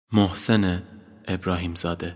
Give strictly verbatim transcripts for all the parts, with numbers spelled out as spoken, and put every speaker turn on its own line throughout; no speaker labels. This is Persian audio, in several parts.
محسن ابراهیم زاده.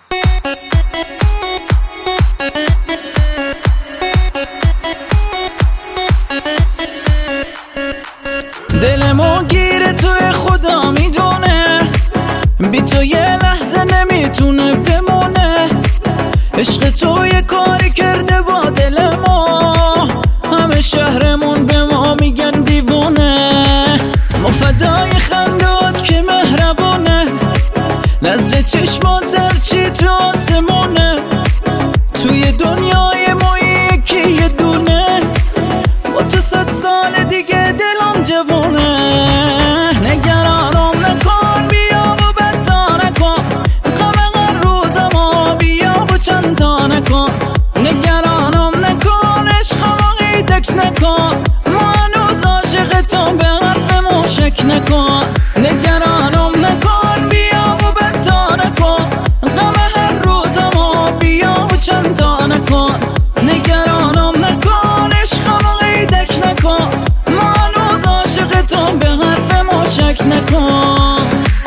دلمو گیره توی خدا میدونه، بی تو یه لحظه نمیتونه بمونه. عشق تو یه کاری کرده با دل ما، همه شهرمون به ما میگن دیوونه. ما فدای خندات که مهربونه، نظر چشمات هرچی تو آسمونه. توی دنیای ما یکی یه دونه، با تو صد سال دیگه دلم جوونه. نگرانم نکن، بیا و بتا نکن، غم هر روز ما بیا و چند تا نکن. نگرانم نکن، عشقم قیدک نکن، ما هنوز عاشقتم به حرفمون شک نکن. نگرانم نکن، بیا و بتا نکن، غم هر روز ما بیا و چند تا نکن. نگرانم نکن، عشقم قیدک نکن، ما هنوز عاشقتم به حرفمون شک نکن.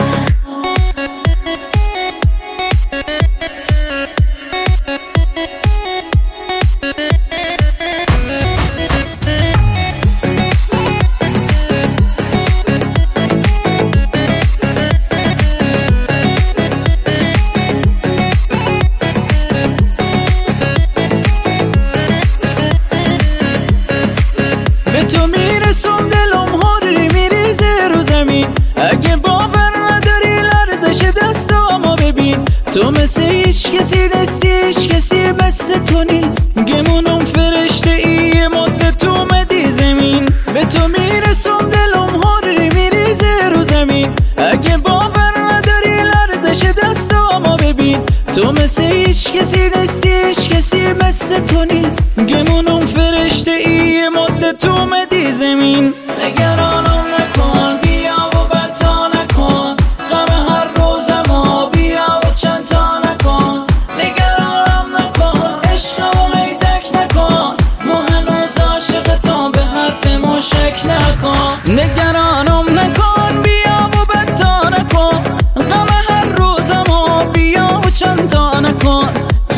تو میرسم دلم هاری میریزه رو زمین، اگه باور نداری لرزش دستامو ببین. تو مثل هیچ کسی نیستی، هیچ کسی مثل تو نیست. گمونم فرشته ای مدت اومدی زمین. به تو میرسم دلم هاری میریزه رو زمین، اگه باور نداری لرزش دستامو ببین. تو مثل هیچ کسی نیستی، هیچ کسی مثل تو نیست. گمونم فرشته ای مدت اومدی زمین. نگرانم نکن، بیا و بتا نکن، غم هر روز ما بیا و چند تا نکن. نگرانم نکن، عشقمو قیدک نکن، ما هنوز عاشقتم به حرفمون شک نکن. نگرانم نکن، بیا و بتا نکن، غم هر روز ما بیا و چند تا نکن.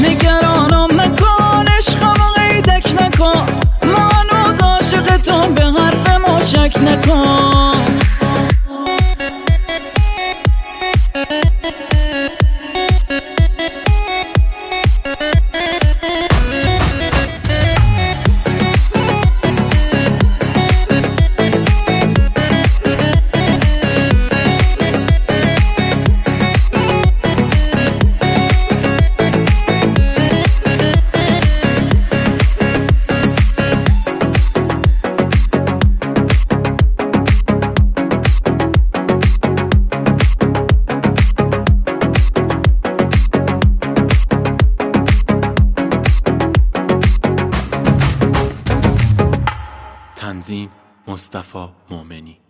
نگرانم نکن، عشقمو قیدک نکن، ما هنوز عاشقتم به حرفمون شک نکن.
تنظیم مصطفی مومنی.